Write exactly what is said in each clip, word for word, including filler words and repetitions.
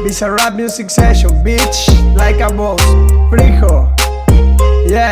It's a rap music session, bitch. Like a boss, frijo, yeah.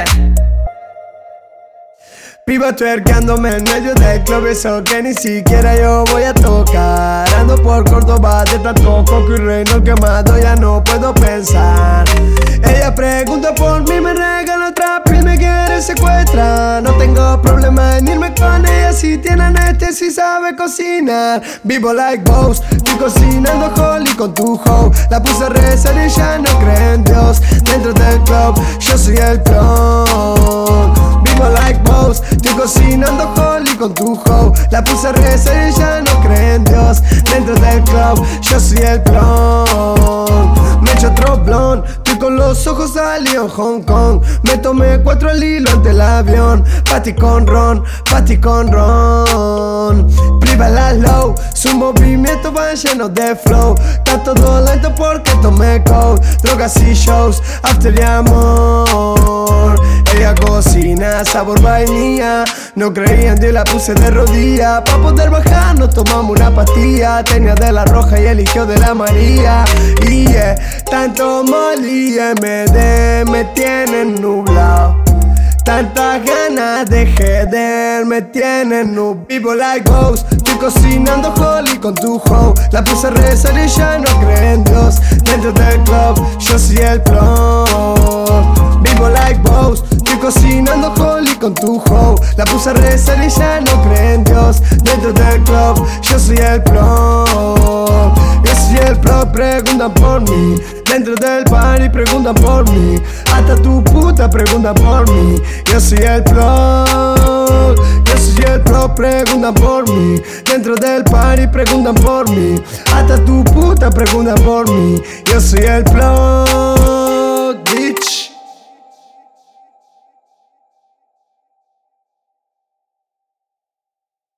Piba twerkeándome en medio del club, eso que ni siquiera yo voy a tocar. Ando por Córdoba de tanto coco y reino quemado, ya no puedo pensar. Ella pregunta por mí, me regala otra piel, me quiere secuestrar. No tengo problema en irme con ella si tiene anestesia y sabe cocinar. Vivo like boss, estoy cocinando Holly con tu hoe. La puse a rezar y ya no cree en Dios. Dentro del club, yo soy el clon. Vivo like boss, estoy cocinando Holly con tu hoe. La puse a rezar y ya no cree en Dios. Dentro del club, yo soy el clon. Me echo otro blon, estoy con los ojos salí en Hong Kong. Me tomé cuatro al hilo ante el avión. Party con ron, party con ron. Priva la low, su movimiento va lleno de flow. Está todo lento porque tomé cold. Drogas y shows, after y amor. Ella cocina, sabor vainilla. No creía en Dios, la puse de rodilla. Pa' poder bajar nos tomamos una pastilla. Tenía de la roja y eligió de la amarilla. Y yeah, tanto Molly y M D me tienen nublado. Tantas ganas de jeder me tienen nublado. Vivo like ghost, estoy cocinando Holly con tu hoe. La puse a rezar y ya no cree en Dios. Dentro del club, yo soy el pro. Vivo like boss, estoy cocinando Holly con tu hoe. La puse a rezar y ya no cree en Dios. Dentro del club, yo soy el pro. Yo soy el pro, preguntan por mí. Dentro del party preguntan por mí. Hasta tu puta pregunta por mí. Yo soy el pro. Yo soy el pro, preguntan por mí. Dentro del party preguntan por mí. Hasta tu puta pregunta por mí. Yo soy el pro.